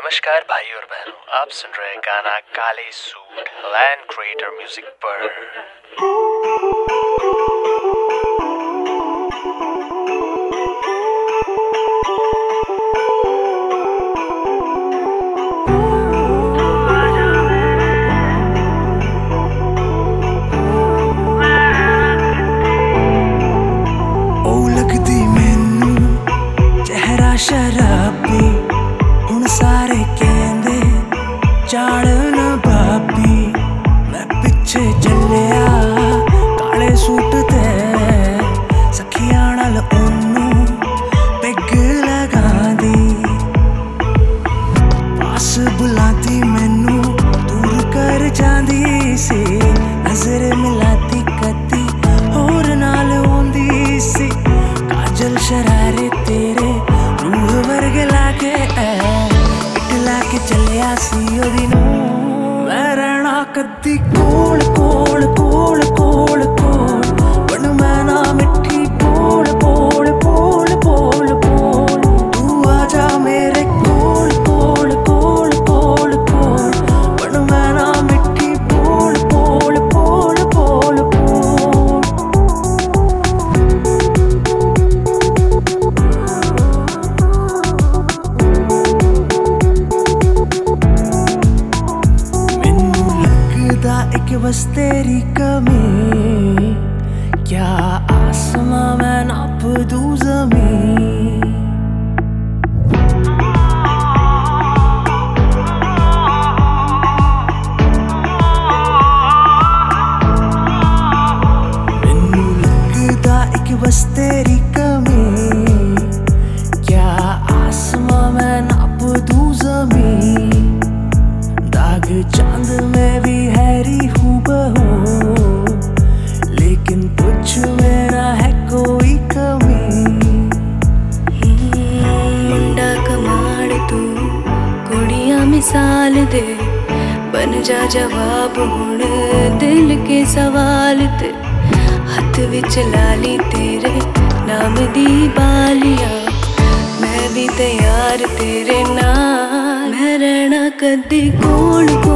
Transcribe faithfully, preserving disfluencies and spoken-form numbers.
नमस्कार भाई और बहनों, आप सुन रहे हैं गाना काले सूट लैंड क्रिएटर म्यूजिक पर। ओ लगदी मैनू चेहरा शराबी, हुण सारे कहंदे चालन भाभी। मैं पिछे चलिया काले सूट ते सखियां नाल ओनू पिग लगांदी। पास बुलाती मैनू दूर कर जांदी सी, नजर मिलाती कदी होर नाल आउंदी सी। काजल शरारे तेरे रूह वर्गे लाके इट लाके चलिया सी ओदी नूं। मैं रहना कदी कोल कोल कोल कोल कोल, बन मैं ना मिठी बोल बोल बोल बोल बोल। तू आजा मेरे कोल कोल कोल कोल कोल, बन मैं ना मिठी बोल बोल बोल बोल बोल। एक बस तेरी कमी, क्या आसमां मैं नाप दूं ज़मीं। मैनू लगदा एक बस तेरी कमी, क्या आसमां मैं नाप दूं ज़मीं। दाग चांद में भी हैरी हूबहू, लेकिन कुछ मेरा है कोई कमी। मुंडा कमाड़ तू कुड़ियां मिसाल दे, बन जा जवाब हुण दिल के सवाल ते। हथ विच लाली तेरे नाम दी बालियां, मैं भी तैयार तेरे नाल। मैं रहना कदी कोल